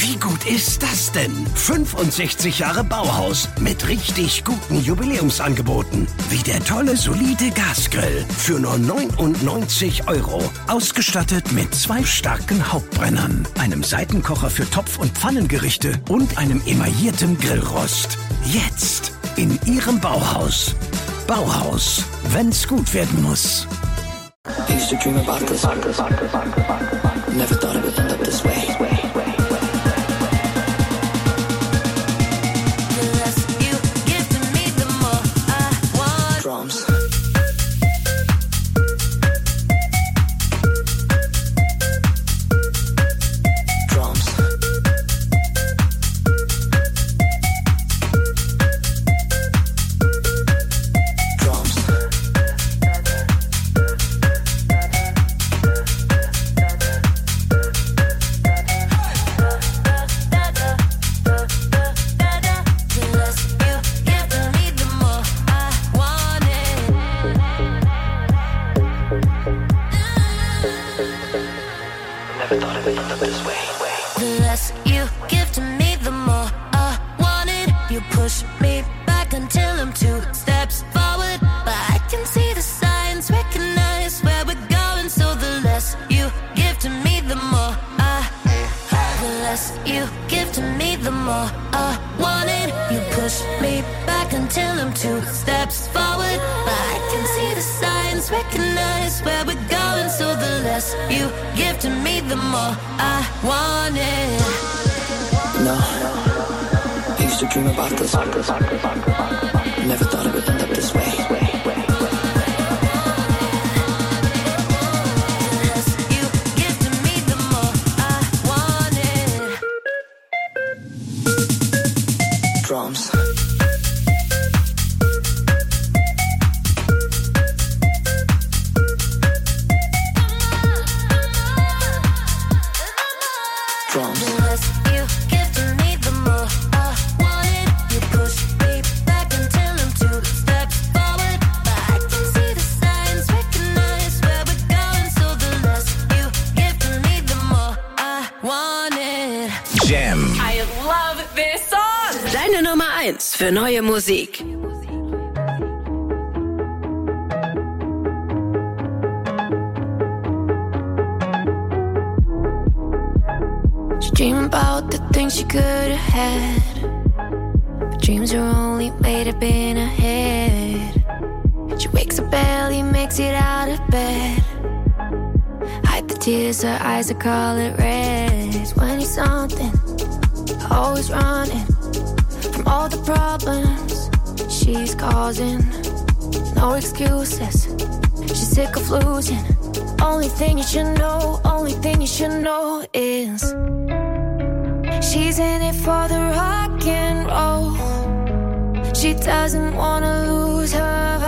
Wie gut ist das denn? 65 Jahre Bauhaus mit richtig guten Jubiläumsangeboten. Wie der tolle, solide Gasgrill für nur 99 €. Ausgestattet mit 2 starken Hauptbrennern, einem Seitenkocher für Topf- und Pfannengerichte und einem emaillierten Grillrost. Jetzt in Ihrem Bauhaus. Bauhaus, wenn's gut werden muss. I used to dream about this. Never thought it would end up this way. Drums. Für neue Musik. She dream about the things she could have had, but dreams are only made up in her head. She wakes up early, makes it out of bed, hide the tears, her eyes are color red. 20 something, always running from all the problems she's causing. No excuses, she's sick of losing. Only thing you should know, only thing you should know is she's in it for the rock and roll. She doesn't wanna lose her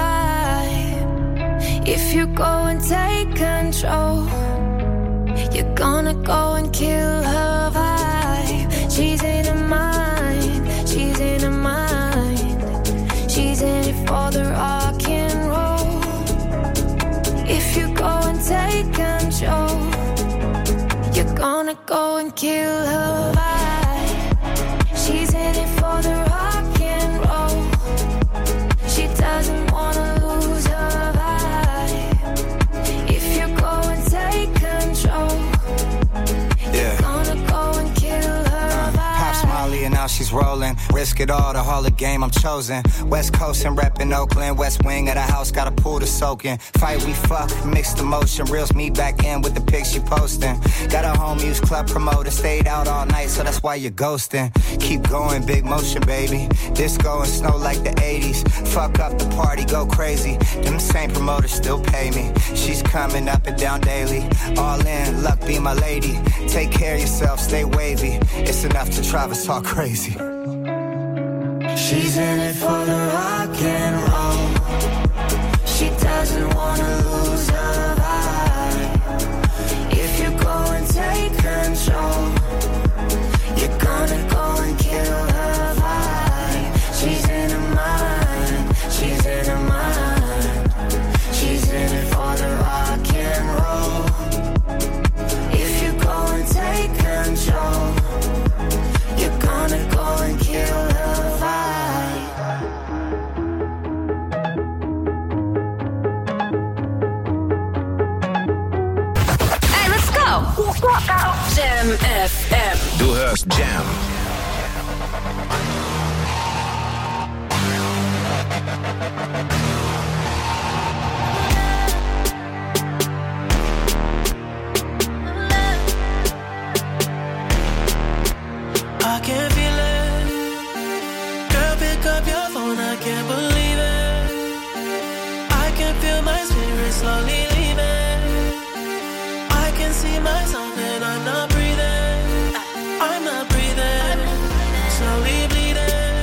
vibe. If you go and take control, you're gonna go and kill her vibe. She's in her mind, she's in her mind. She's in it for the rock and roll. If you go and take control, you're gonna go and kill her vibe. She's in it for the rock and roll. She doesn't wanna lose her vibe. If you go and take control, you're gonna go and kill her vibe. Pops Molly and now she's rolling. Risk it all, the Harley game I'm chosen. West Coast and reppin' Oakland. West wing of the house, got a pool to soak in. Fight we fuck, mixed emotion. Reels me back in with the pics she posting. Got a home use club promoter. Stayed out all night, so that's why you're ghosting. Keep going, big motion, baby. Disco and snow like the 80s. Fuck up the party, go crazy. Them same promoters still pay me. She's coming up and down daily. All in, luck be my lady. Take care of yourself, stay wavy. It's enough to drive us all crazy. She's in it for the rock and roll. She doesn't wanna lose her vibe. If you go and take control, you're gonna go and kill her vibe. She's in her mind, she's in her mind. She's in it for the rock and roll. If you go and take control, FM. Du hörst Jam. I can feel it. Girl, pick up your phone, I can't believe it. I can feel my spirit slowly leaving. I can see myself and I'm not breathing. I'm not breathing. Slowly bleeding.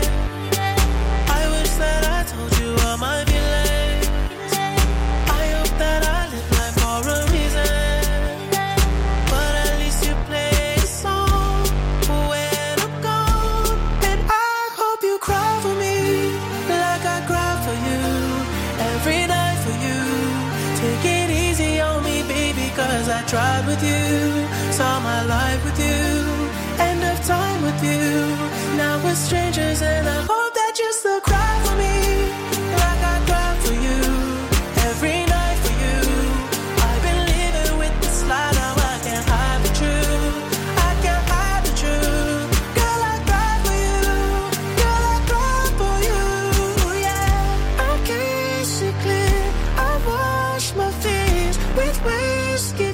I wish that I told you all my feelings. I hope that I live life for a reason. But at least you play a song when I'm gone. And I hope you cry for me like I cry for you. Every night for you. Take it easy on me, baby, cause I tried with you. Saw my life with you. End of time with you. Now we're strangers and I hope that you still cry for me like I cry for you. Every night for you. I've been living with this lie, now I can't hide the truth. I can't hide the truth. Girl, I cry for you. Girl, I cry for you. Yeah, I can't see clear. I wash my face with whiskey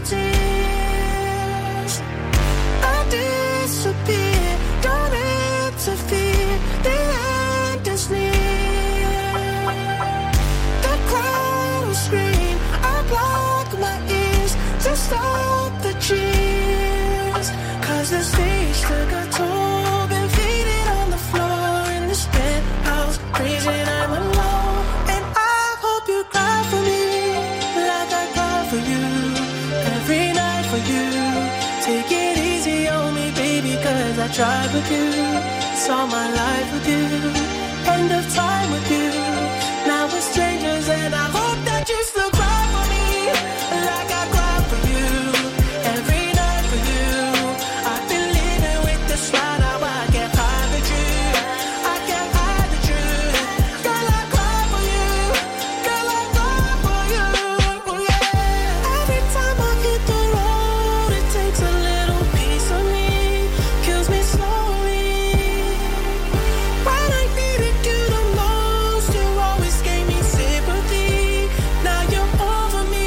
tears. I disappear, don't interfere. The end is near. The crowd will scream. I block my ears to stop the cheers. Cause the stage took a toll. Been faded on the floor in this penthouse. Crazy, I'm alone. And I hope you cry for me like I cry for you. Every night for you. Take it easy on me, baby, cause I tried with you. Saw my life with you. End of time with you. Now we're strangers and I hope that you still cry for me like I cry for you. Every night for you. I've been living with this lie, now I can't hide the truth. I can't hide the truth. Girl, I cry for you. Girl, I cry for you. Yeah. Every time I hit the road, it takes a little piece of me. Kills me slowly. When I needed you the most, you always gave me sympathy. Now you're over me.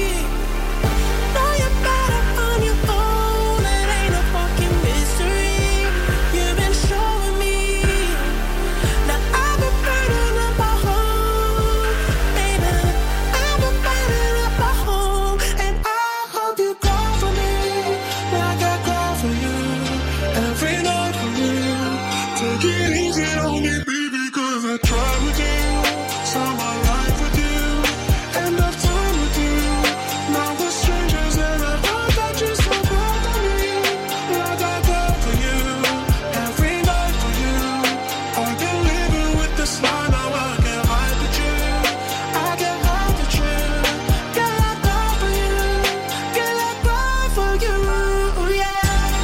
Know you're better on your own. It ain't a fucking mystery. You've been showing me. Now I've been burning up my home, baby. I've been burning up my home, and I hope you cry for me like I cry for you. Every night for you. Take it easy on me, baby, cause I tried with you. Saw my life with you. End of time with you. Now we're strangers and I hope that you still cry for me like I cry for you. Every night for you. I've been living with this lie, now I can't hide the truth. I can't hide the truth. Girl, I cry for you. Girl, I cry for you. Yeah.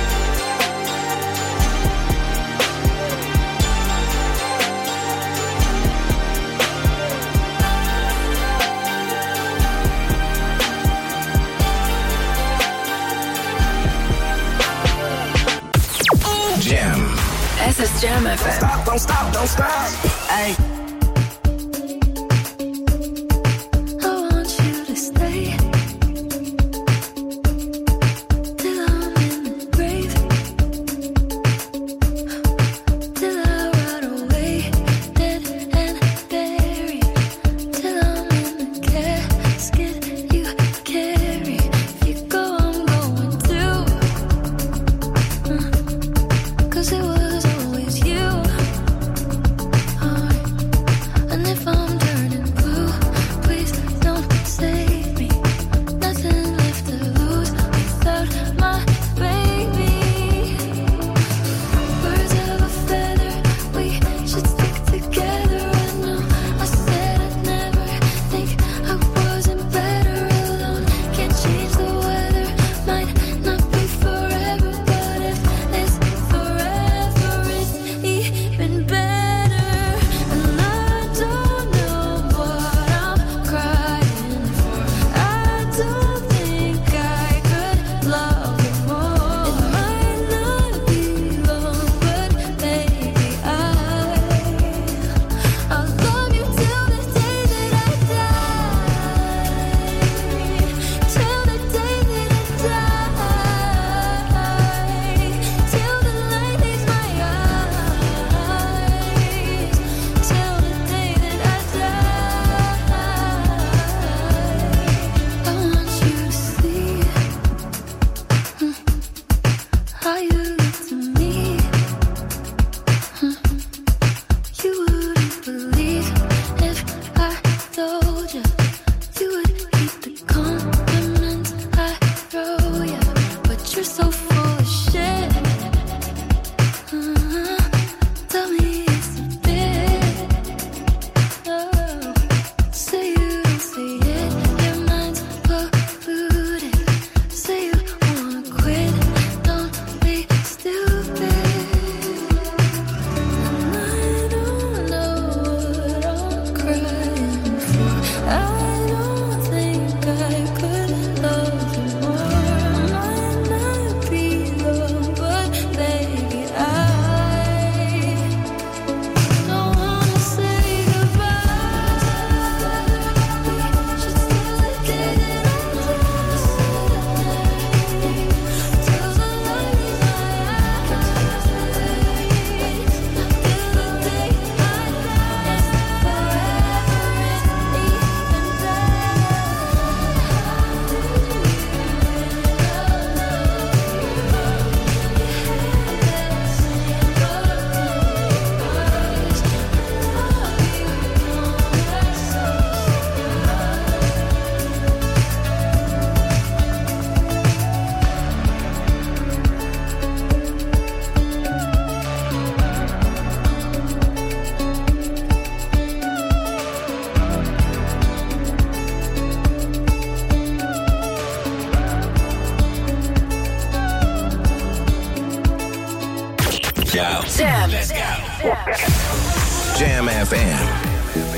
Jam. Es ist Jam FM. Don't stop, don't stop. Hey. I want you to stay till I'm in the grave, till I rot away, dead and buried, till I'm in the casket you carry. If you go, I'm going too. 'Cause it was always you. Yo. Jam. Let's go. Jam FM.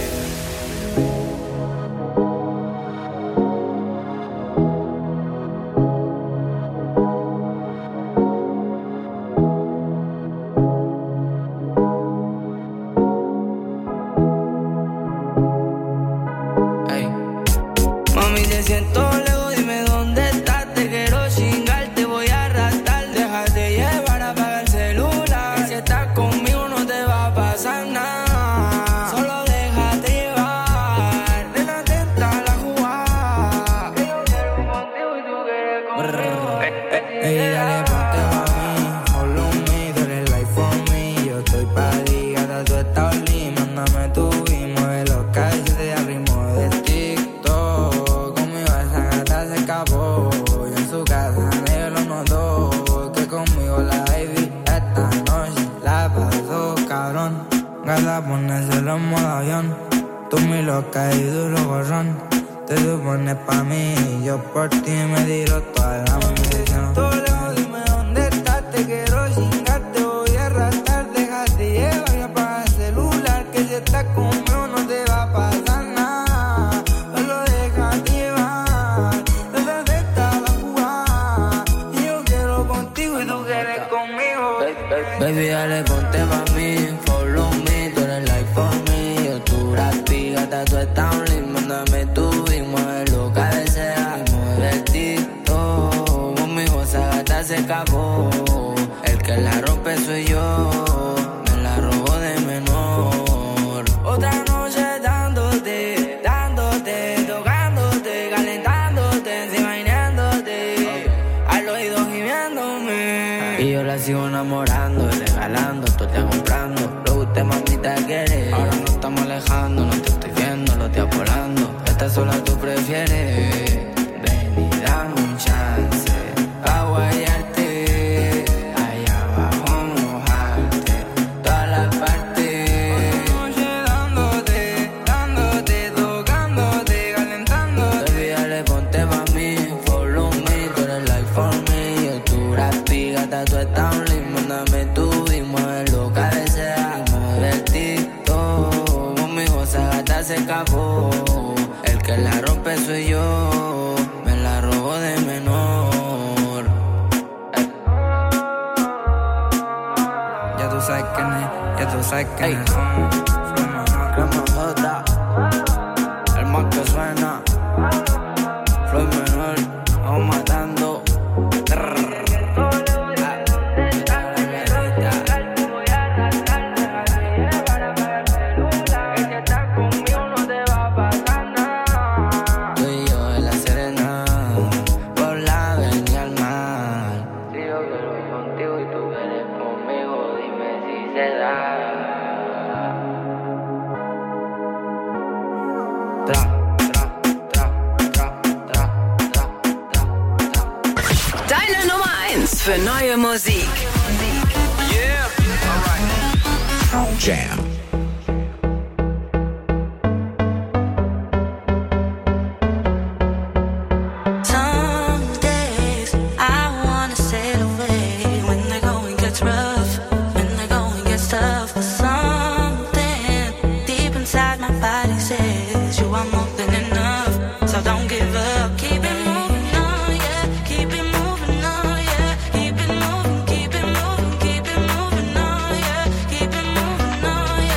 Deine Nummer 1 für neue Musik. Yeah. All right. Jam. Keep it moving, yeah.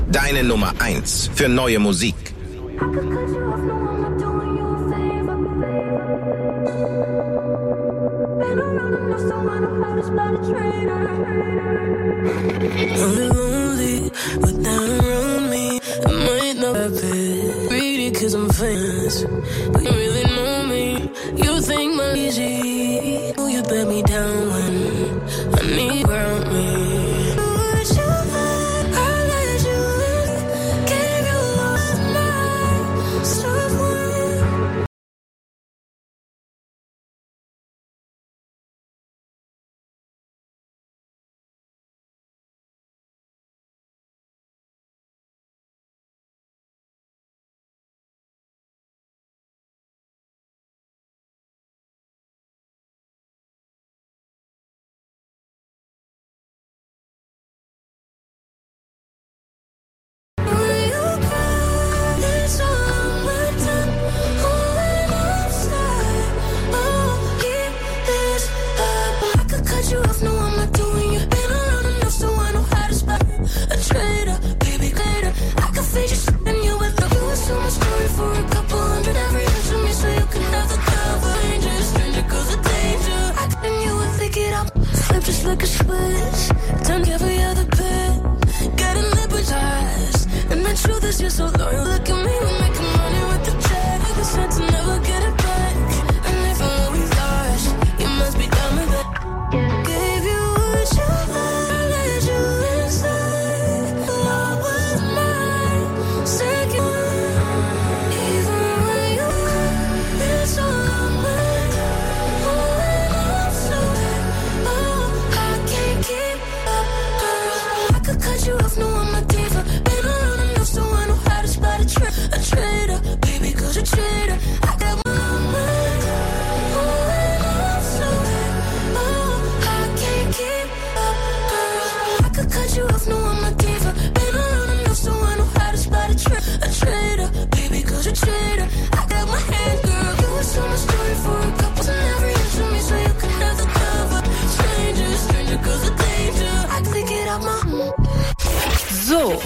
Deine Nummer 1 für neue Musik. I'm lonely, but they're around me. I might not happen. Read it 'cause I'm famous, but you really know me. You think my easy. Oh, you bet me down when I need ground me. Would you let I'll let you in? Give you all of my someone. Just like a switch, turn every other bit, getting libertized. And the truth is you're so loyal. Look at me, we're making money with the check. I said to never get it back. And if I'm what we lost, you must be done with it. Gave you what you had, let you inside. What was mine, second. Even when you cry, it's all on me. Cut you off, no, I'm a diva. Been around enough, so I know how to spot a traitor. Baby, 'cause you're a traitor. I got my mind. Oh, and I'm so oh, I can't keep up, girl. I could cut you off, no, I'm a diva. Been around enough, so I know how to spot a traitor. Baby, 'cause you're a traitor. I got my hand, girl. You was on my story for a couple, and never answered me, so you can have the cover. Stranger, 'cause of danger. I click it out my. So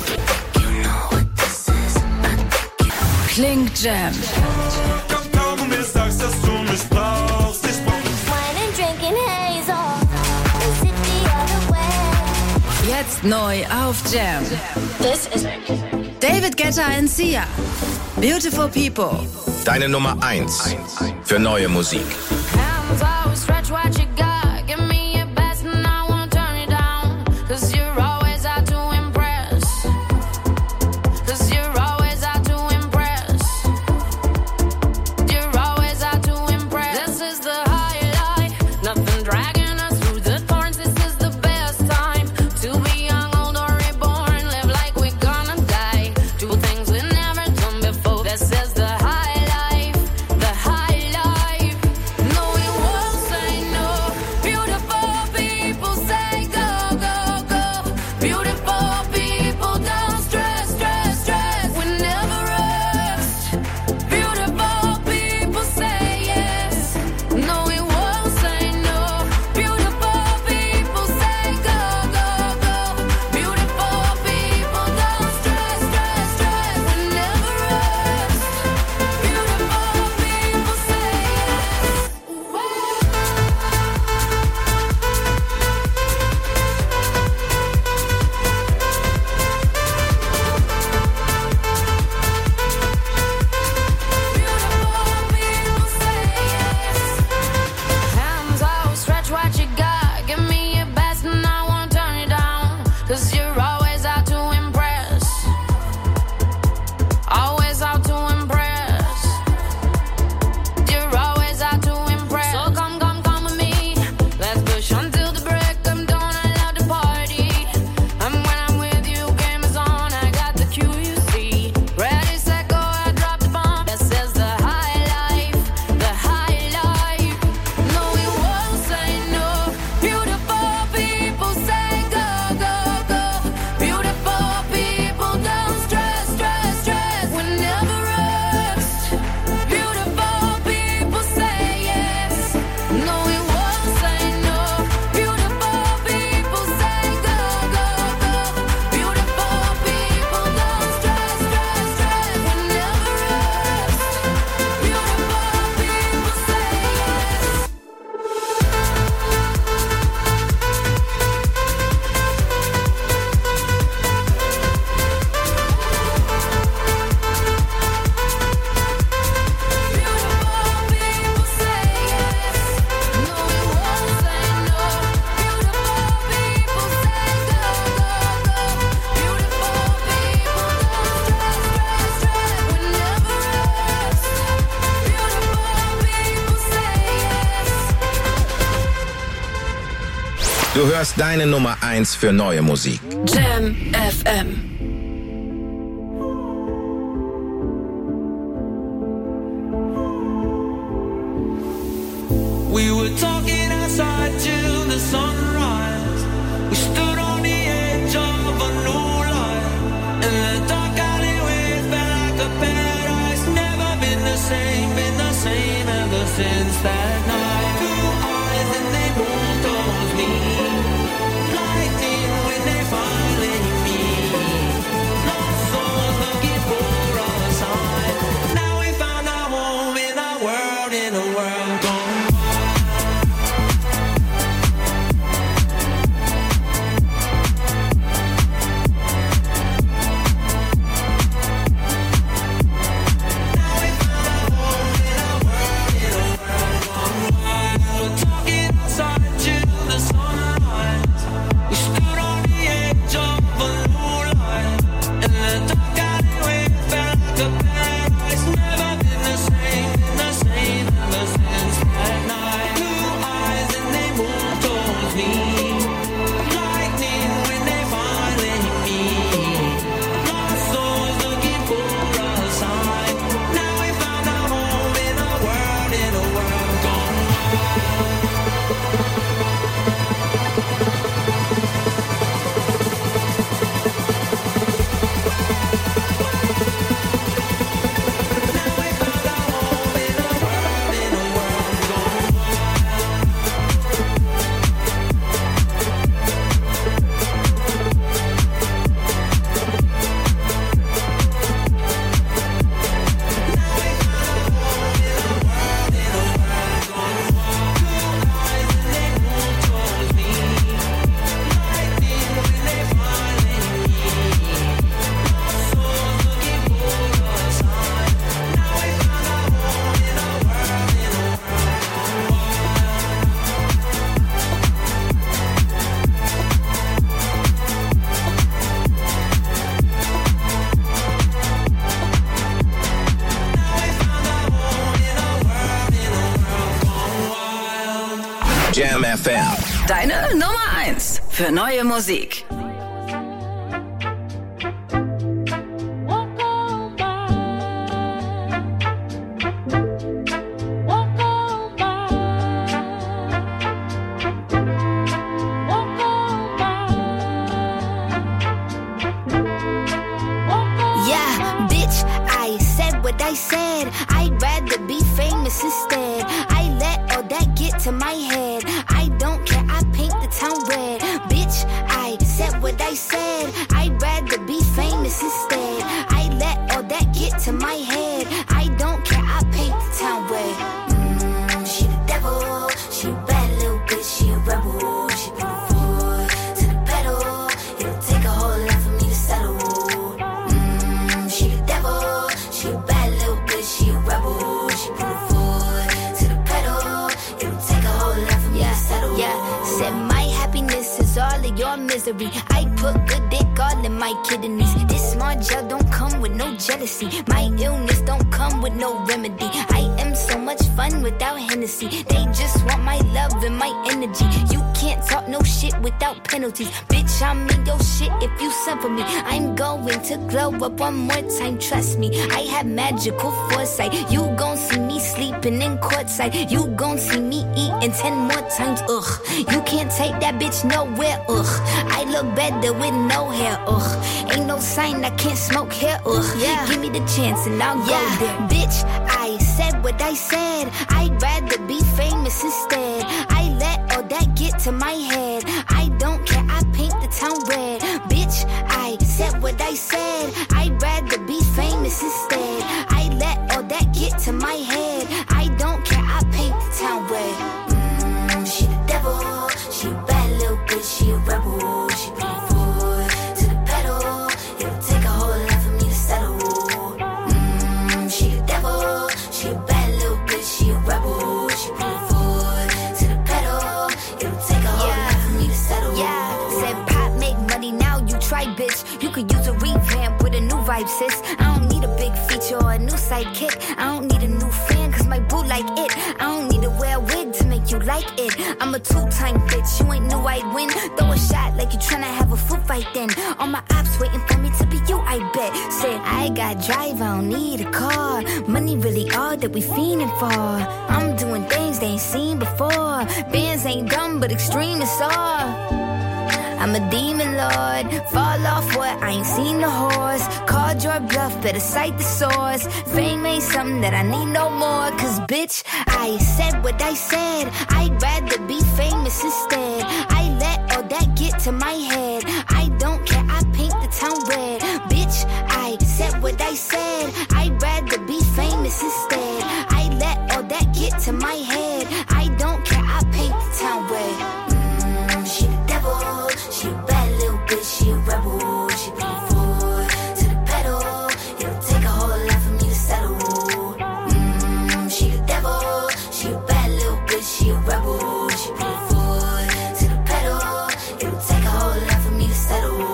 klingt Jam. Komm und mir sagst, dass du mich brauchst. Ich brauch Wine and drinking haze off. Is it the other way? Jetzt neu auf Jam. This is David Guetta and Sia. Beautiful People. Deine Nummer 1 für neue Musik. Hands out, stretch what you got. Give me your best and I won't turn it down. 'Cause you're always out to impress. 'Cause you're always out to impress. You're always out to impress. This is the highlight. Nothing dragging us through the thorns. This is the best time to be young, old, or reborn. Live like we're gonna die. Do things we've never done before. This is the high life. The high life. No, we won't say no. Du hörst deine Nummer 1 für neue Musik. Jam FM. We were talking outside till the sunrise. We stood on the edge of a new life. And the dark alleyway felt like a paradise. Never been the same ever since that night. Two eyes and they moved towards me. Lightning when they finally meet. Lost souls looking for a sign. Now we found our home in a world gone. Jam FM. Deine Nummer 1 für neue Musik. I said I'd rather be famous instead. I let all that get to my head. I don't care, I paint the town red. Bitch, I said what I said. I'd rather be famous instead. I let all that get to my head. I don't care, I paint the town red. She the devil, she a bad little bitch, she a rebel. She put her foot to the pedal. It'll take a whole lot for me to settle. She the devil, she a bad little bitch, she a rebel. She put her foot to the pedal. It'll take a whole lot for me to settle. Yeah, said my happiness is all of your misery. I put good dick all in my kidneys. This small gel don't come with no jealousy. My illness don't come with no remedy. I am so much fun without Hennessy. They just want my love and my energy. You can't talk no shit without penalties. Bitch, I'm in your shit if you send for me. I'm going to glow up one more time, trust me. I have magical foresight. You gon' see me sleeping in courtside. You gon' see me eating 10 more times, ugh. You can't take that bitch nowhere, ugh. I look better with no hair, ugh. Ain't no sign I can't smoke hair, ugh. Yeah. Give me the chance and I'll go there. Bitch, I said what I said. I'd rather be famous instead. I let all that get to my head. I don't care, I paint the town red. Bitch, I said what I said. I'd rather be famous instead. I let all that get to my head. I don't care, I paint the town red. She the devil, she a bad little bitch, she a rebel. She put her foot to the pedal. It'll take a whole lot for me to settle. She the devil, she a bad little bitch, she a rebel. She put her foot to the pedal. It'll take a whole lot for me to settle. Yeah, said pop make money, now you try, bitch. You could use a revamp with a new vibe, sis. I don't need a big feature or a new sidekick. I don't need a new fan, cause my boo like it. I don't need to wear a wig to make you like it. I'm a two-time bitch, you ain't knew I'd win. Throw a shot like you tryna have a foot fight then. All my ops waiting for me to be you, I bet. Said, I got drive, I don't need a car. Money really all that we fiending for. I'm doing things they ain't seen before. Bands ain't dumb, but extreme is all. I'm a demon lord, fall off what, I ain't seen the horse. Called your bluff, better cite the source. Fame ain't something that I need no more. Cause bitch, I said what I said. I'd rather be famous instead. I let all that get to my head. I don't care, I paint the town red. Bitch, I said what I said. I'd rather be famous instead. I let all that get to my head. I don't care, I paint the town red. She the devil. She a bad little bitch, she a rebel. She put me forward to the pedal. It'll take a whole lot for me to settle. She the devil. She a bad little bitch, she a rebel. She put me forward to the pedal. It'll take a whole lot for me to settle.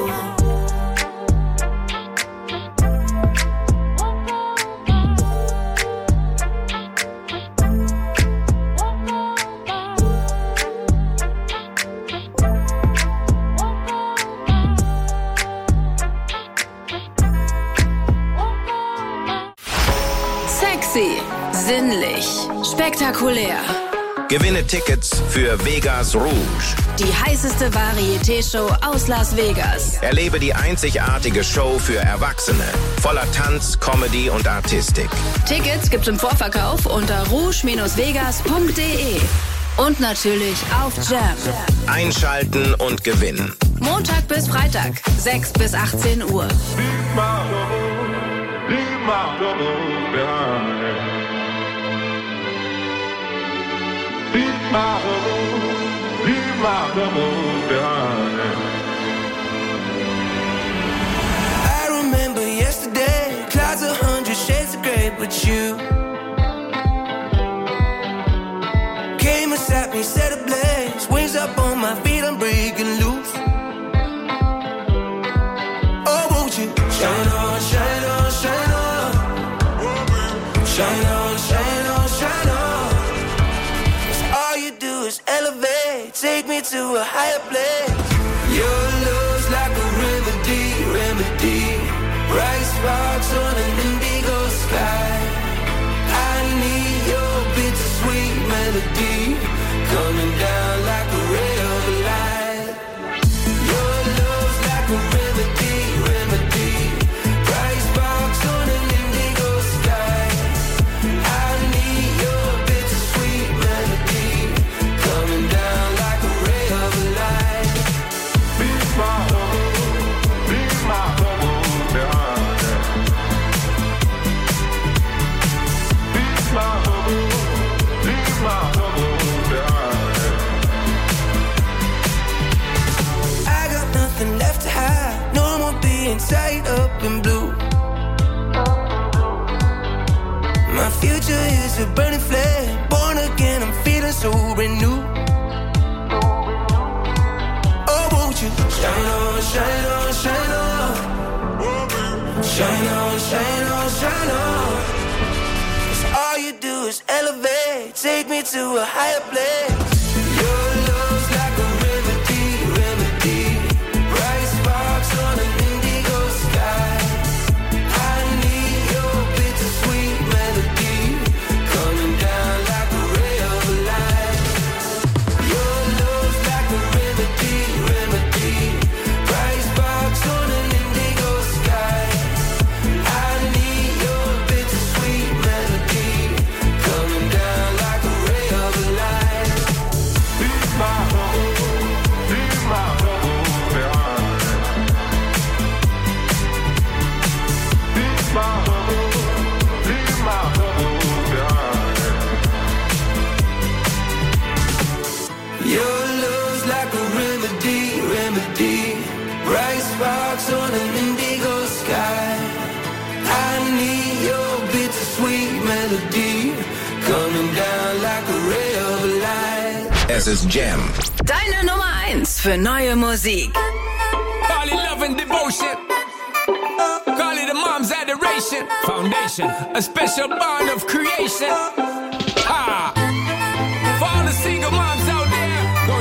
Sinnlich, spektakulär. Gewinne Tickets für Vegas Rouge. Die heißeste Varieté-Show aus Las Vegas. Erlebe die einzigartige Show für Erwachsene. Voller Tanz, Comedy und Artistik. Tickets gibt's im Vorverkauf unter rouge-vegas.de. Und natürlich auf Jam. Einschalten und gewinnen. Montag bis Freitag, 6 bis 18 Uhr. Leave my troubles behind. I remember yesterday, clouds 100 shades of gray, but you came and sat me, set ablaze, wings up on my feet, I'm breaking loose. Oh, won't you shine on, shine on, shine on, shine on, shine on, shine on. 'Cause all you do is elevate, take me to a higher place. Your love's like a remedy, remedy. Bright sparks on an indigo sky. I need your bittersweet melody coming down like a ray of light. Your love's like a remedy, remedy. Bright sparks on an indigo sky. I need your bittersweet melody coming down like a ray of light. Leave my troubles behind. Leave my troubles behind. I got nothing left to hide. No more being tied up in blue. My future is a burning flame. Born again, I'm feeling so renewed. Oh, won't you shine on, shine on, shine on. Shine on, shine on, shine on. 'Cause all you do is elevate, take me to a higher place. Your love's like a remedy, remedy. Bright sparks on an indigo sky. I need your bittersweet melody coming down like a ray of light. Your love's like a remedy, remedy. Bright sparks on an indigo sky. I need your bittersweet melody coming down like a ray of light. Leave my troubles behind. Leave my troubles behind. Your love's like a remedy, remedy. Bright sparks on an indigo sky. I need your bittersweet melody coming down like a ray of light. Es ist Jam. Deine Nummer 1 für neue Musik. Call it love and devotion. Call it a mom's adoration. Foundation, a special bond of creation. Ha! For all the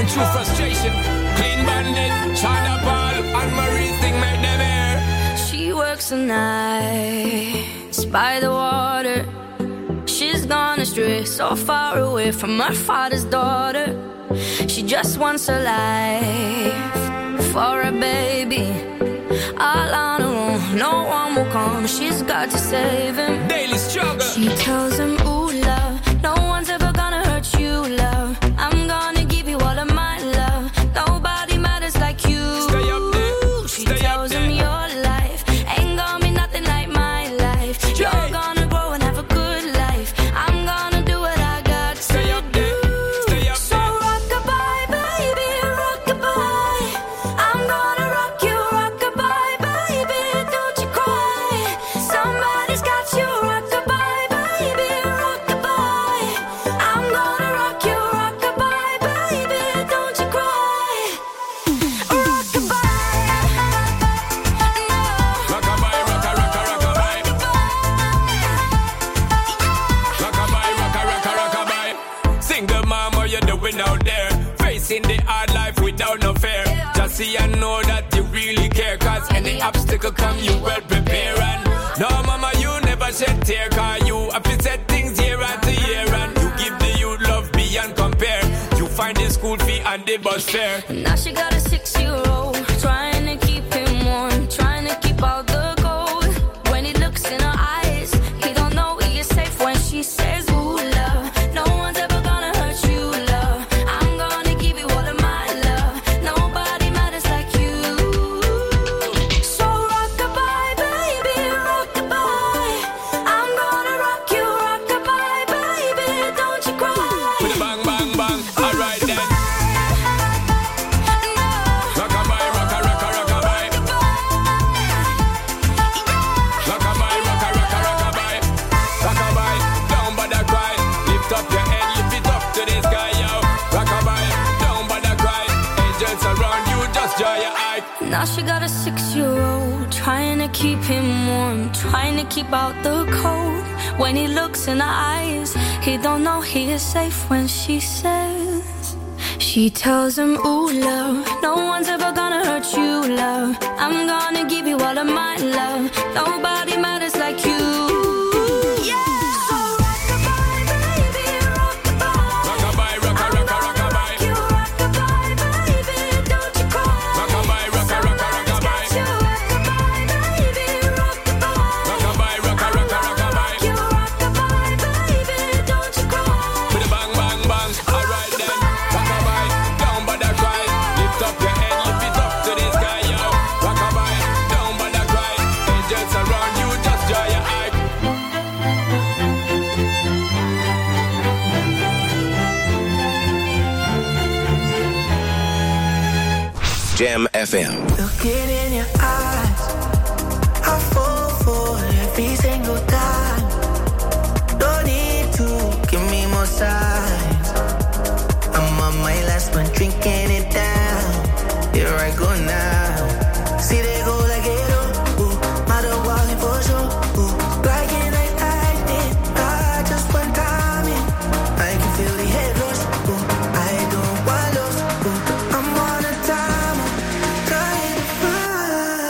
true frustration. Clean Bandit, China Paul, and Marie's thing make them air. She works the nights by the water. She's gone astray, so far away from her father's daughter. She just wants her life for a baby. All on her own, no one will come. She's got to save him. Daily struggle. She tells him, ooh, love, no one's ever gonna hurt you, love. I'm gonna give you all of my love. Nobody matters like you. Stay up there. She Stay tells up him there. your life ain't gonna be nothing like my life. You're gonna grow and have a good life. I'm gonna do what I got to Stay up there. Stay up So there. rock-a-bye, baby, rock-a-bye. I'm gonna rock you, rock-a-bye, baby, don't you cry. Somebody's got you, rock-a-bye, baby, rock-a-bye. I'm gonna rock you, rock-a-bye, baby, don't you cry. Rock-a-bye, Rockabye, rocka, rocka, rockabye. Rockabye, rocka, rocka, rockabye. Single mom, what you doing out there? Facing the hard life without no fear. Just see and know that you really care. Cause any obstacle come, you well prepare. And no, mama, you never shed tear. Cause you have to set things year after year. And you give the youth love beyond compare. You find the school fee and the bus fare. Now she got a 6-year-old, trying to keep him warm, trying to keep out the cold. When he looks in her eyes, he don't know he is safe when she says, ooh, love, no one's ever gonna hurt you, love. I'm gonna give you all of my love. Nobody matters like you. So rock-a-bye, baby, rock-a-bye. I'm gonna rock you, rock-a-bye, baby, don't you cry. With a bang, bang, bang. Alright then. Rockabye, rocka, rocka, rockabye. Rockabye, rocka, rocka, rockabye. Rockabye, down by the cry. Lift up your head, lift it up to the sky, yo. Rockabye, down by the cry. Angels around you, just dry your eye. Now she got a 6-year-old, trying to keep him warm, trying to keep out the cold. When he looks in her eyes, he don't know he is safe when she says. She tells him, ooh, love, no one's ever gonna hurt you, love. I'm gonna give you all of my love. Nobody matters like you. So rock-a-bye, baby, rock-a-bye. Rockabye, rocka, rocka, rockabye. You rock-a-bye, baby, don't you cry. Rockabye, rocka, rocka, rockabye. You rock-a-bye, baby, rock-a-bye. Rockabye, rocka, rocka, rockabye. You rock-a-bye, baby, don't you cry. With a bang, bang, bang. Alright then. Rockabye, down by the cry. Lift up your head, lift it up to the sky, yo. Rockabye, down by the cry. Angels around you, just dry your eye. Jam FM. Looking in your eyes, I fall for every single time. Don't need to give me more signs. I'm on my last one, drinking it down. Here I go now. See they go like it, ooh, mother walling for sure, ooh, blinding like lightning. Just one time in, I can feel the head rush, ooh, I don't want lost, ooh, I'm on a time, trying to find.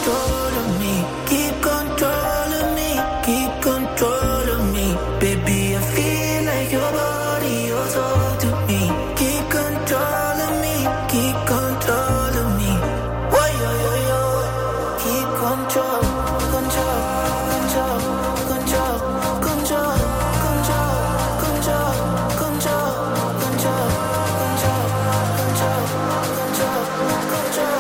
control of me, keep control of me, keep control of me. Baby, I feel like your body, your soul to me. Keep control of me, keep control of me. Whoa, yo, yo, yo. Keep control, control, control, control, control, control, control, control, control, control, control, control, control.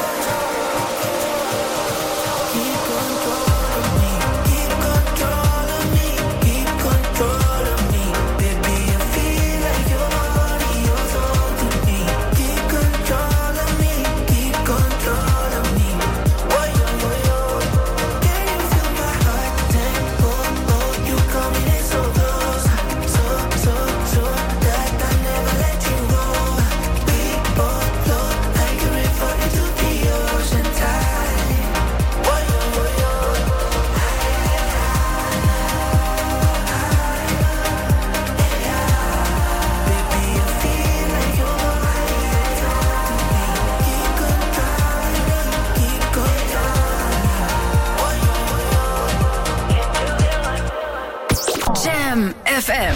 Keep control of me, keep control of me, keep control of me. Baby, I feel like your body, your soul to me. Keep control of me, keep control of me. Whoa, yo, yo, yo. Can you feel my heart tempo? Oh, you coming in so close, so that I never let you go. We both float like a river into the ocean tide. Whoa, yo, yo, yo. Baby, I feel like your body, your soul to me. Keep control of me, keep control of me. Jam FM.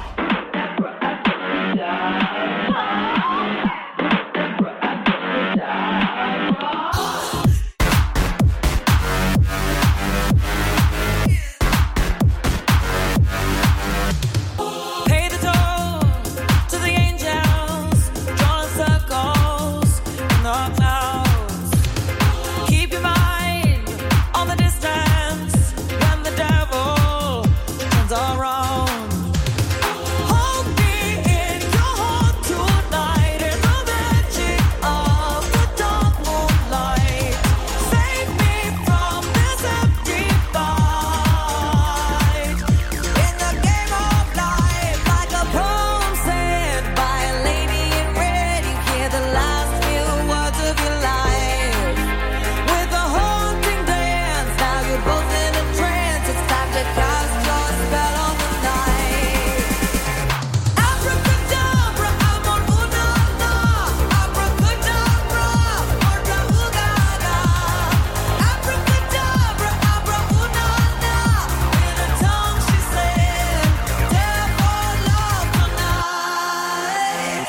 Pay the toll to the angels, drawing circles in the clouds. Keep your mind on the distance when the devil turns around. Hold me in your heart tonight in the magic of the dark moonlight. Save me from this empty fight. In the game of life, like a poem said by a lady in red, you hear the last few words of your life. With a haunting dance, now you're both in a trance. It's time to cast your spell on the night. Abracadabra, amor una na. Abracadabra, orda ugada. Abracadabra, abra una na. In a tongue she said, therefore love tonight.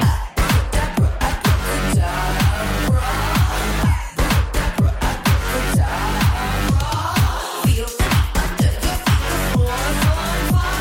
Feel under your feet, the floor's on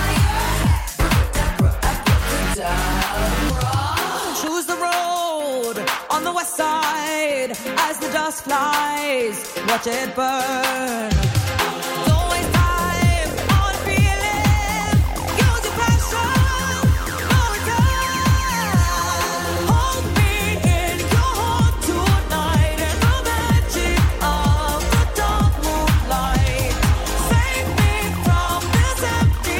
fire. Choose the road on the west side as the dust flies. Watch it burn. Don't waste time on feeling. Use your passion. No return. Hold me in your heart tonight in the magic of the dark moonlight. Save me from this empty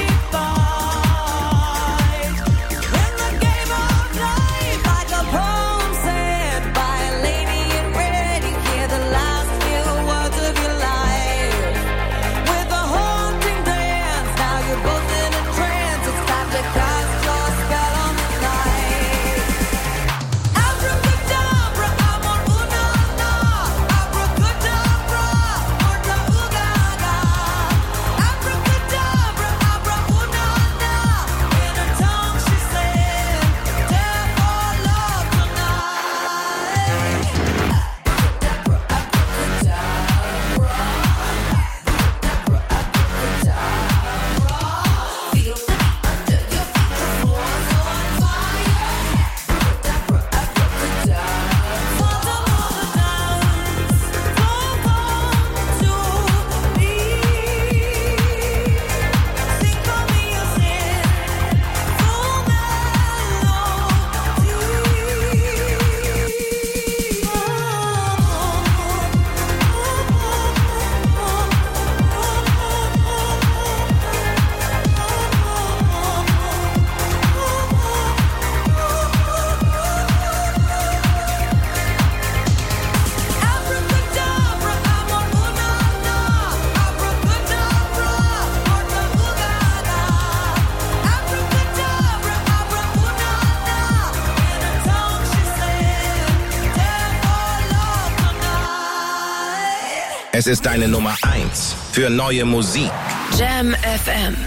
fight. In the game of life, like a poem said by a lady in red, you hear the last few words of your life. Es ist deine Nummer 1 für neue Musik. Jam FM.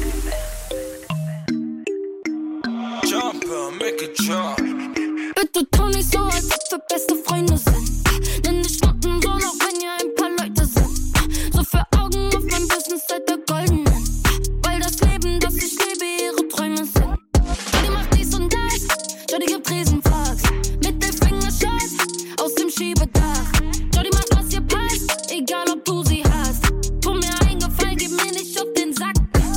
Jumper, make it jump. Bitte tu nicht so, als ob wir beste Freunde sind. Denn ich schnappen so, noch wenn ihr ein paar Leute sind. So für Augen auf mein Business seid ihr goldenen. Weil das Leben, das ich lebe, ihre Träume sind. Jody macht dies und das, Jody gibt Riesenfax. Mittelfinger-Shots aus dem Schiebedach. Jody macht, was ihr passt, egal ob du sie hast. Tu mir einen Gefallen, gib mir nicht auf den Sack.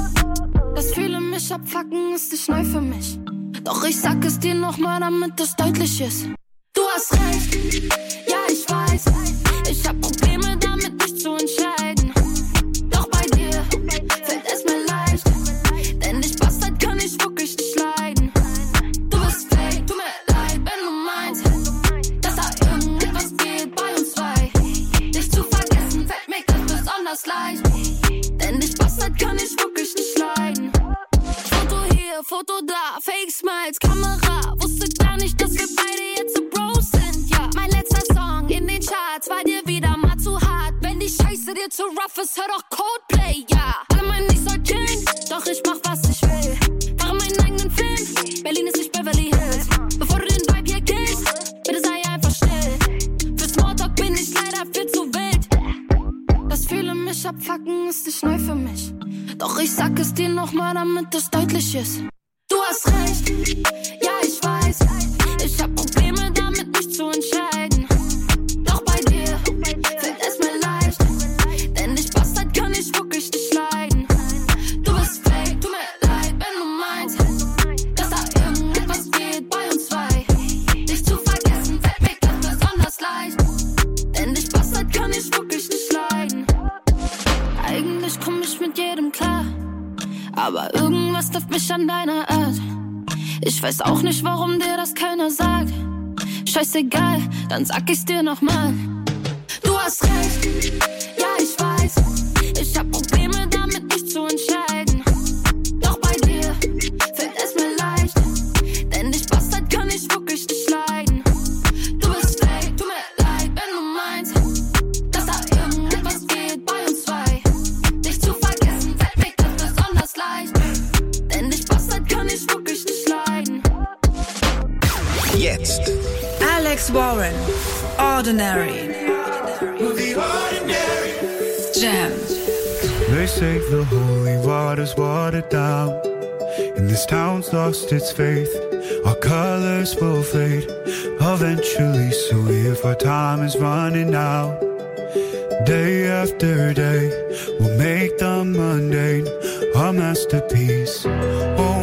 Das viele mich abfucken, ist nicht neu für mich. Doch ich sag es dir nochmal, damit es deutlich ist. Du hast recht, ja ich weiß. Ich hab Probleme damit, mich zu entscheiden. Doch bei dir fällt es mir leicht. Denn dich Bastard kann ich wirklich nicht leiden. Du bist fake, tut mir leid, wenn du meinst, dass da irgendetwas geht bei uns zwei. Dich zu vergessen fällt mir ganz besonders leicht. Denn dich Bastard kann ich wirklich nicht leiden. Foto hier, Foto da, Fake Smiles, Kamera. Wusste gar nicht, dass wir beide jetzt so Bros sind. Ja, mein letzter Song in den Charts war dir wieder mal zu hart. Wenn die Scheiße dir zu rough ist, hör doch Coldplay, ja. Alle meinen, ich soll chillen, doch ich mach, was ich will. Fahre meinen eigenen Film, Berlin ist nicht Beverly Hills. Bevor du den Vibe hier killst, bitte sei einfach still. Für Smalltalk bin ich leider viel zu wild. Dass viele mich abfucken, ist nicht neu für mich. Doch ich sag es dir nochmal, damit es deutlich ist. Du hast recht, ja ich weiß. Ich hab Probleme damit, mich zu entscheiden. Doch bei dir fällt es mir leicht. Denn dich Bastard kann ich wirklich nicht leiden. Du bist fake, tut mir leid, wenn du meinst, dass da irgendetwas geht bei uns zwei. Dich zu vergessen fällt mir ganz besonders leicht. Denn dich Bastard kann ich wirklich nicht leiden. Eigentlich komm ich mit jedem klar, aber irgendwas trifft mich an deiner Art. Ich weiß auch nicht, warum dir das keiner sagt. Scheißegal, dann sag ich's dir nochmal. Du hast recht, ja ich weiß. Ich hab Probleme damit, mich zu entscheiden. Doch bei dir fällt es mir leicht. Denn dich Bastard kann ich wirklich nicht leiden. Du bist fake, tut mir leid, wenn du meinst, dass da irgendetwas geht bei uns zwei. Dich zu vergessen fällt mir ganz besonders leicht. Denn dich Bastard kann ich wirklich nicht leiden. Jetzt Alex Warren, Ordinary. Jam. They say the holy water's watered down, and this town's lost its faith. Our colors will fade eventually, so if our time is running out, day after day, we'll make the mundane a masterpiece. Oh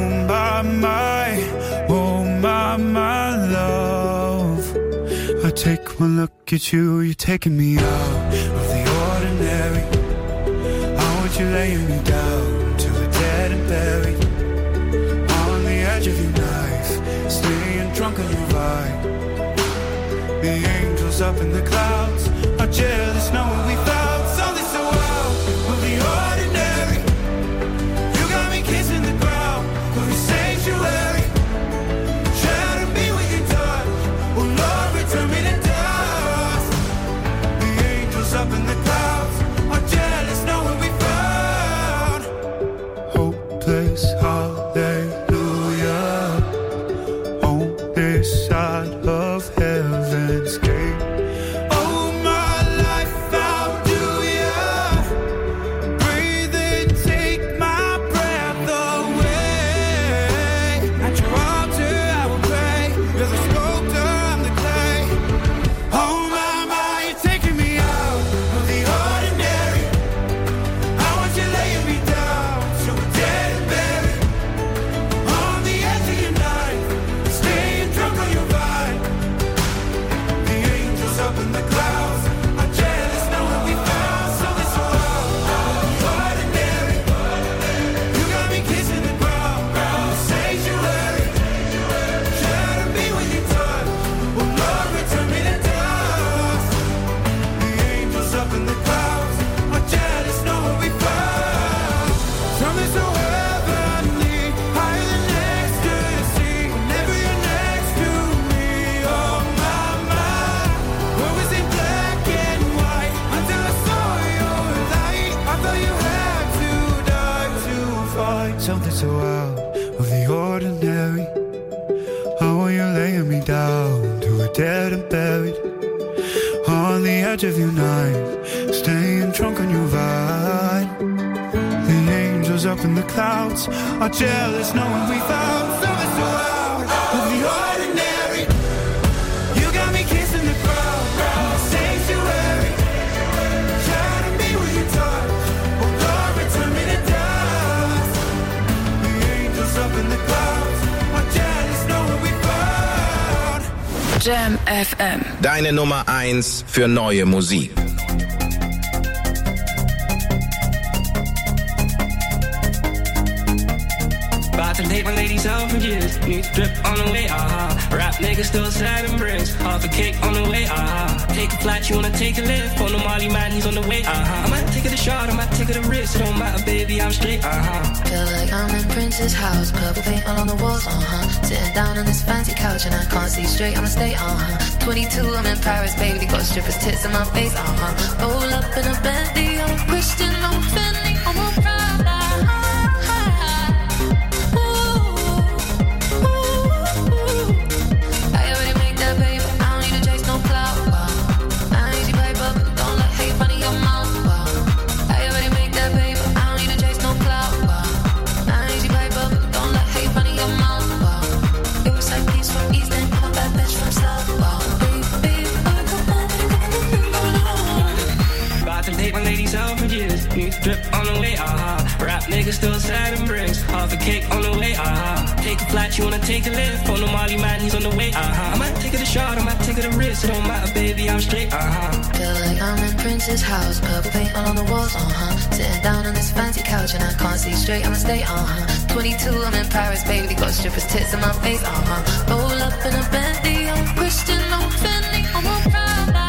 my love, I take one look at you, you're taking me out of the ordinary. I want you laying me down to the dead and buried, on the edge of your knife, staying drunk on your vibe. The angels up in the clouds are jealous knowing we found something so wild of the ordinary. You got me kissing the ground of your sanctuary. Shadow me with your touch, oh Lord, return me to dust. The angels up in the clouds are jealous knowing we found clouds are jealous knowing we found something so out of the ordinary. You got me kissing the crowd, sanctuary. Trying to be with your touch, oh Lord, return me to dust. The angels up in the clouds are jealous knowing we found. Jam FM. Deine Nummer 1 für neue Musik. To take my ladies out for years. New drip on the way, Rap niggas still sad and bricks. Half a cake on the way, Take a flight, you wanna take a lift. On the Molly man, he's on the way, I might take it a shot, I might take it a risk. It don't matter, baby, I'm straight, Feel like I'm in Prince's house. Purple paint all on the walls, Sitting down on this fancy couch and I can't see straight, I'ma stay, 22, I'm in Paris, baby. They got strippers' tits in my face, Roll up in a Bentley, I'm a Christian, I'm a Fendi, I'm a Prada. New drip on the way, Rap niggas still sad and bricks. Half a cake on the way, Take a flight, you wanna take a lift. On the Molly man, he's on the way, I might take it a shot, I might take it a risk. It don't matter, baby, I'm straight, Feel like I'm in Prince's house. Purple paint all on the walls, Sitting down on this fancy couch and I can't see straight, I'ma stay, 22, I'm in Paris, baby. They got strippers' tits in my face, Roll up in a Bentley, I'm a Christian, I'm a Fendi, I'm a Prada.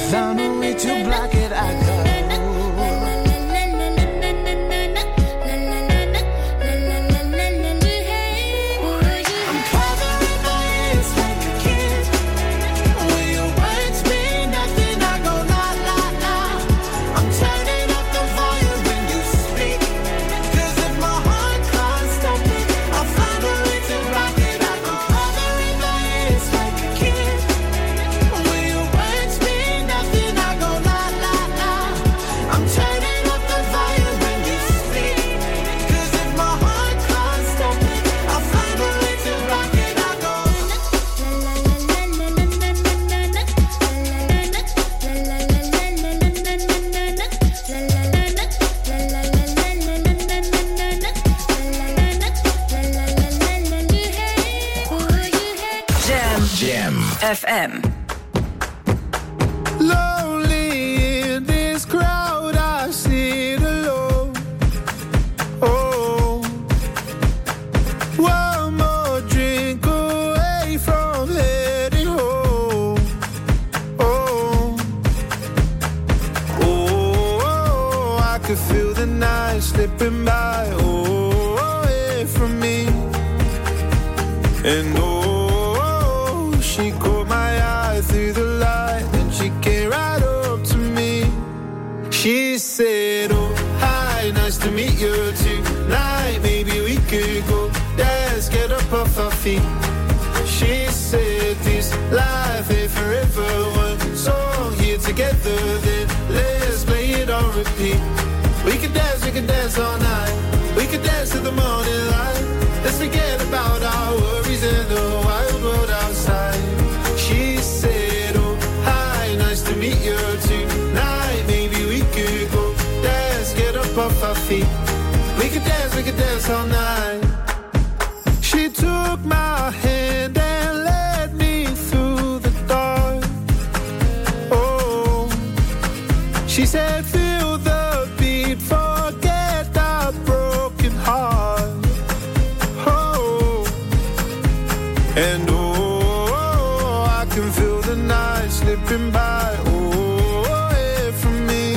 found a way to block it, I go. FM. Lonely in this crowd, I sit alone. Oh, one more drink away from heading home. Oh, oh, I could feel the night slipping by. Oh, away from me. And she caught my eye through the light, and she came right up to me. She said, oh, hi, nice to meet you tonight. Maybe we could go dance, get up off our feet. She said, this life ain't forever. One song here together, then let's play it on repeat. We could dance all night. We could dance to the morning light. Let's forget about our worries and the wild world outside. She said, oh, hi, nice to meet you tonight. Maybe we could go dance, get up off our feet. We could dance all night. She took my hand and led me through the dark. Oh, she said, feel the beat, forget our broken heart. And oh, I can feel the night slipping by, oh, away from me.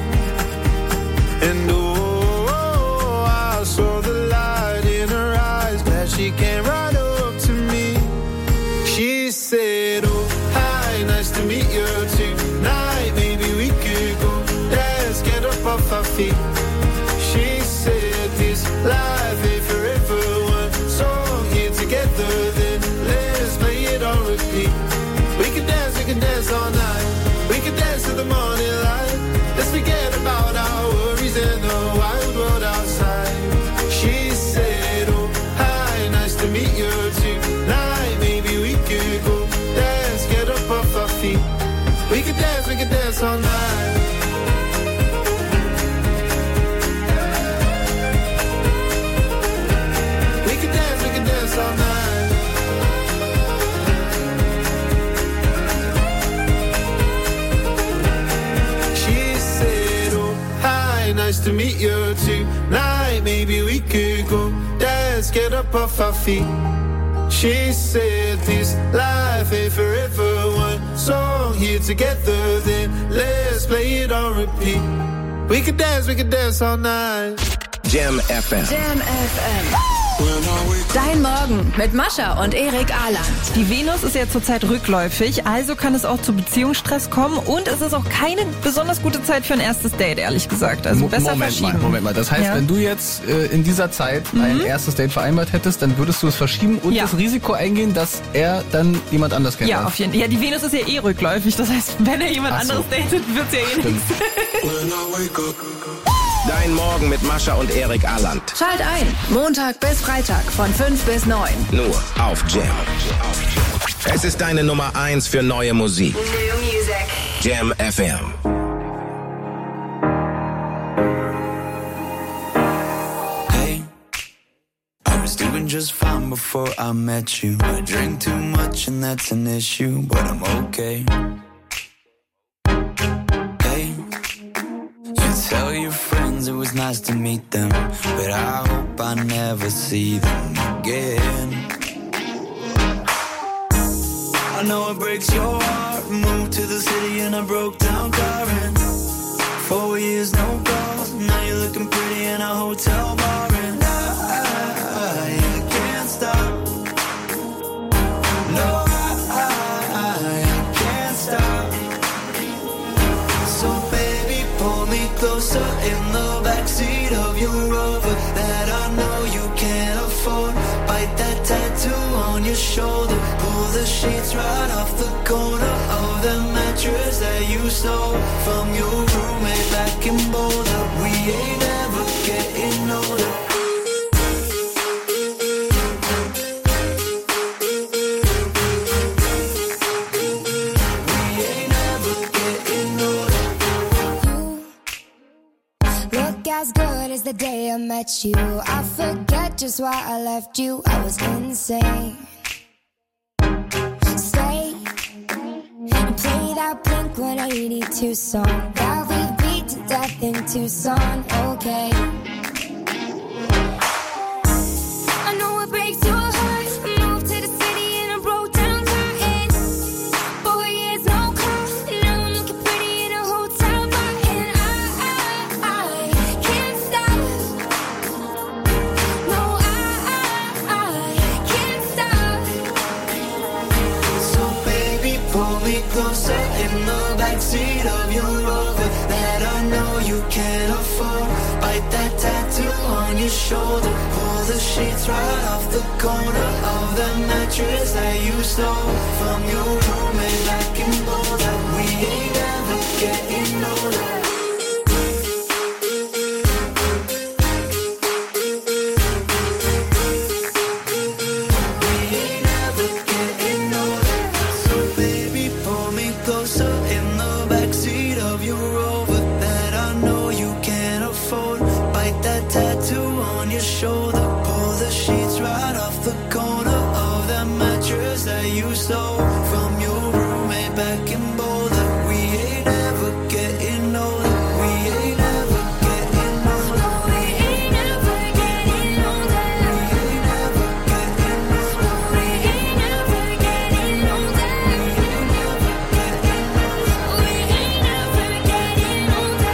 And oh, I saw the light in her eyes, glad she came right up to me. She said, oh, hi, nice to meet you tonight. Maybe we could go dance, get up off our feet. She said, this life ain't forever. One song here together, then let's play it on repeat. We can dance all night. We can dance to the morning light. Let's forget about our worries and the wild world outside. She said, oh, hi, nice to meet you tonight. Maybe we could go dance, get up off our feet. We can dance all night. We can dance all night. Nice to meet you tonight. Maybe we could go dance, get up off our feet. She said this life ain't forever. One song here together, then let's play it on repeat. We could dance all night. Jam FM. Jam FM. Dein Morgen mit Mascha und Erik Ahland. Die Venus ist ja zurzeit rückläufig, also kann es auch zu Beziehungsstress kommen und es ist auch keine besonders gute Zeit für ein erstes Date, ehrlich gesagt. Also besser verschieben. Moment mal. Das heißt, wenn du jetzt in dieser Zeit ein erstes Date vereinbart hättest, dann würdest du es verschieben und das Risiko eingehen, dass er dann jemand anders kennenlernt. Ja, auf jeden Fall. Ja, die Venus ist ja rückläufig, das heißt, wenn er jemand anderes datet, wird's ja nichts. Dein Morgen mit Mascha und Erik Ahland. Schalt ein, Montag bis Freitag von 5 bis 9. Nur auf Jam. Es ist deine Nummer 1 für neue Musik. New Music. Jam FM. Hey, I was doing just fine before I met you. I drink too much and that's an issue, but I'm okay. Tell your friends it was nice to meet them, but I hope I never see them again. I know it breaks your heart. Moved to the city in a broke down car and 4 years no calls. Now you're looking pretty in a hotel bar and I can't stop. No, I can't stop. So baby, pull me closer in the backseat of your Rover that I know you can't afford. Bite that tattoo on your shoulder. Pull the sheets right off the corner of the mattress that you stole from your roommate back in Boulder. We ain't ever getting older. As good as the day I met you, I forget just why I left you. I was insane. Stay and play that Blink-182 song that we beat to death in Tucson. Okay. I know it breaks your heart. Moved to the city in a broke down car and 4 years no call. Now I'm looking pretty in a hotel bar and I can't stop. No, I can't stop. So baby, pull me closer in the backseat of your Rover that I know you can't afford. Bite that tattoo on your shoulder. Pull the sheets right off the corner of the mattress that you stole from your roommate back in Boulder. We ain't ever getting older. We ain't ever getting older. So baby, pull me closer in the backseat of your Rover that I know you can't afford. Bite that tattoo on your shoulder. Pull the sheets right off the corner of that mattress that you stole from your roommate back in Boulder. We ain't ever getting older. We ain't ever getting older. We ain't ever getting older. We ain't ever getting older. We ain't ever getting older. We ain't ever getting older.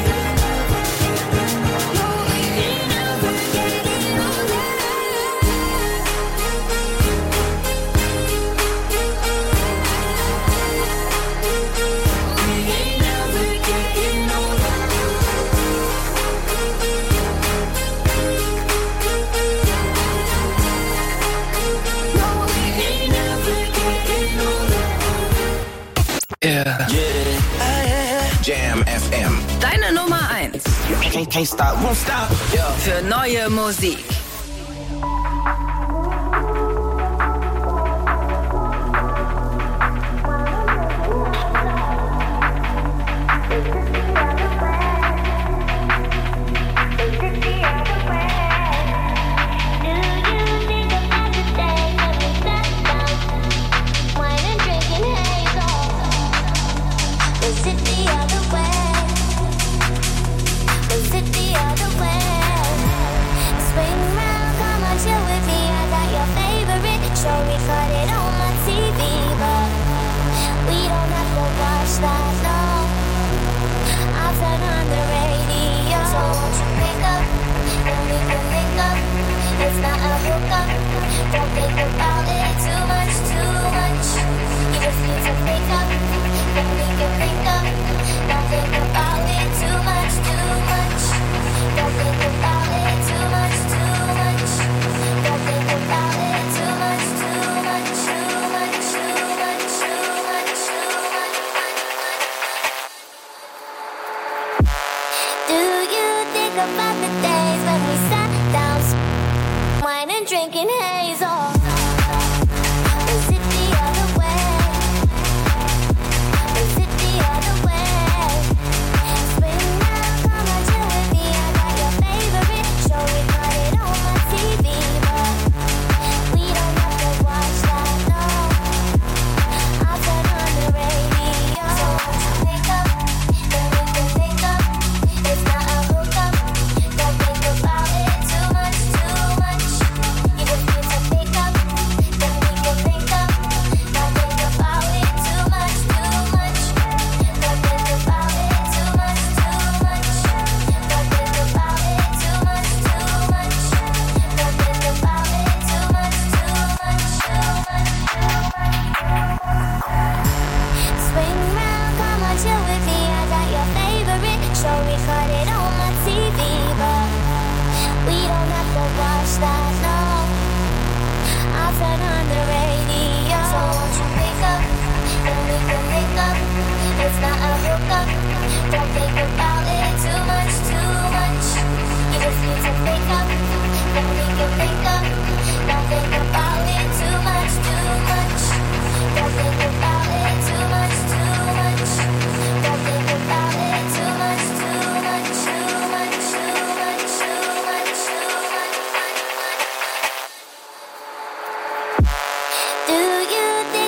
Jam FM. Deine Nummer 1. Can't stop, won't stop. Für neue Musik. Drinking haze on.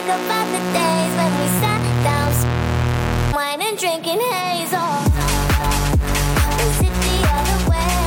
about the days when we sat down, wine and drinking haze. Oh, was it the other way?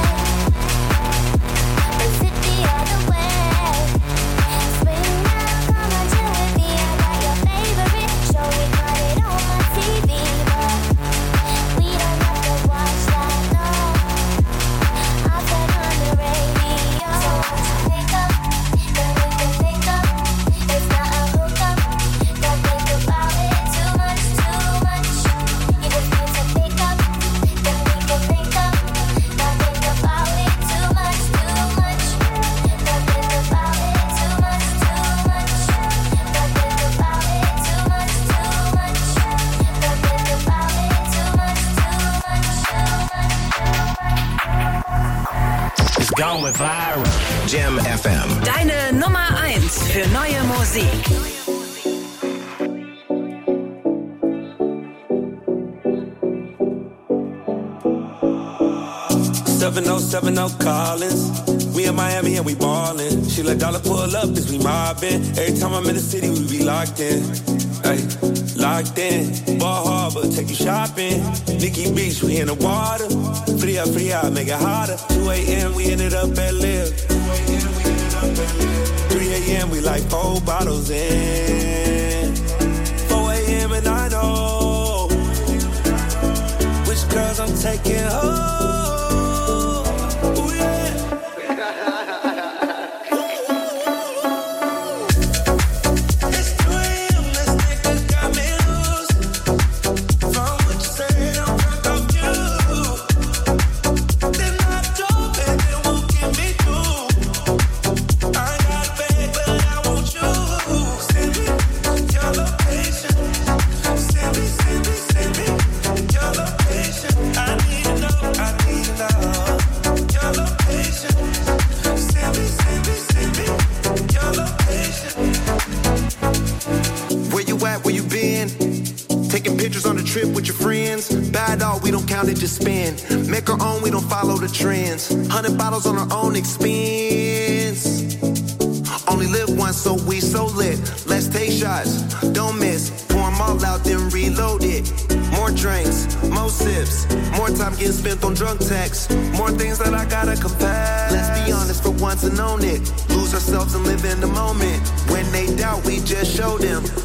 Was it the other way? Spring now, come on, chill with me. I got your favorite show, we got it on my TV, but we don't have to watch that, no. I'll turn on the radio. So once you wake up, then we can pick up. It's not a hookup. Don't think about it too much, too much. You just need to pick up, then we can pick up. Don't think about it too much, too much. Don't think about it too much, too much. Don't think about it too much, too much. Don't think about it too much, too much. It's going viral. Jam FM. Deine Nummer 1 für neue Musik. Seven oh Collins. We in Miami and we ballin'. She let dollar pull up as we mobbin'. Every time I'm in the city, we be locked in. Ay, locked in. Ball Harbor, take you shopping. Nikki Beach, we in the water. Free out, make it hotter. 2 a.m. we ended up at Live. 3 a.m. we like 4 bottles in. 4 a.m. and I know which girls I'm taking home. Just spend, make our own, we don't follow the trends. 100 bottles on our own expense. Only live once, so we so lit. Let's take shots, don't miss. Pour them all out, then reload it. More drinks, more sips. More time getting spent on drunk texts. More things that I gotta confess. Let's be honest for once and own it. Lose ourselves and live in the moment. When they doubt, we just show them